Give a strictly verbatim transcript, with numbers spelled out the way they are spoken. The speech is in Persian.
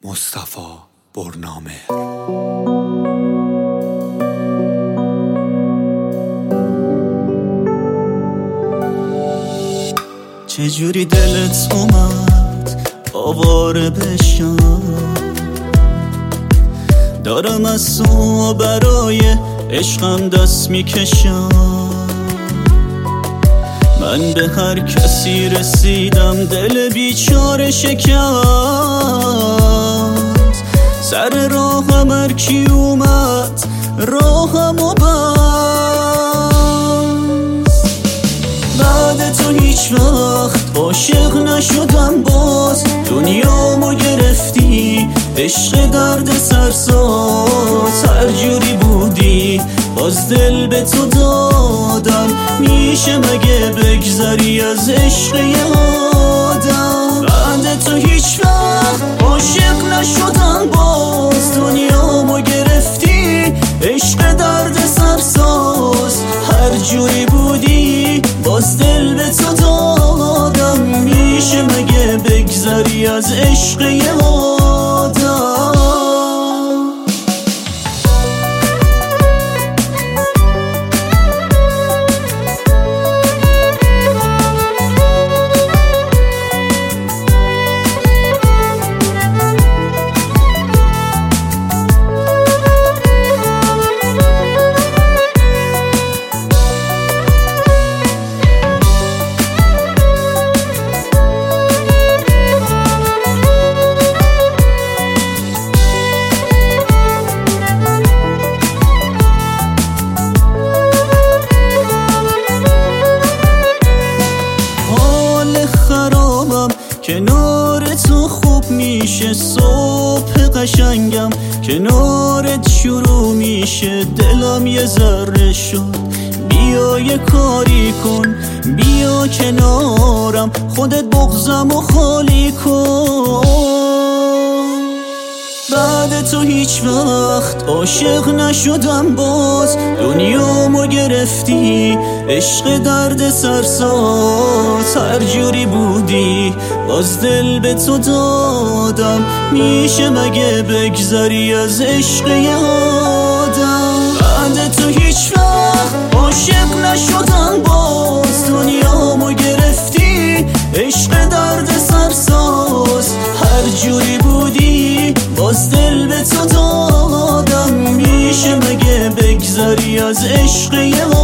مصطفی برنامه. چجوری دلت اومد آواره بشم، دارم از تو برای عشقم دست میکشم. من به هر کسی رسیدم دل بیچاره شکست، سر راهم هر کی اومد راهمو بست. بعد تو هیچ وقت عاشق نشدم، باز دنیامو گرفتی عشق درد سرساز. هر جوری بودی باز دل به تو دادم، میشه مگه بگذری از عشق یه آدم؟ بعد تو هیچ وقت عاشق نشدم، باز دنیامو گرفتی عشق درد سرساز. هر جوری بودی باز دل به تو دادم، میشه مگه بگذری از عشق یه آدم؟ کنار تو خوب میشه صبح قشنگم، کنارت شروع میشه دلم یه ذره شد. بیا یه کاری کن، بیا کنارم، خودت بغضم و خالی کن. بعد تو هیچ وقت عاشق نشدم، باز دنیامو گرفتی عشق درد سرساز. هر جوری بودی باز دل به تو دادم، میشه مگه بگذری از عشق یه آدم؟ بعد تو هیچ وقت عاشق نشدم، باز دنیامو گرفتی عشق درد سرساز. هر جوری بودی باز دل به تو دادم، میشه مگه بگذری از عشق یه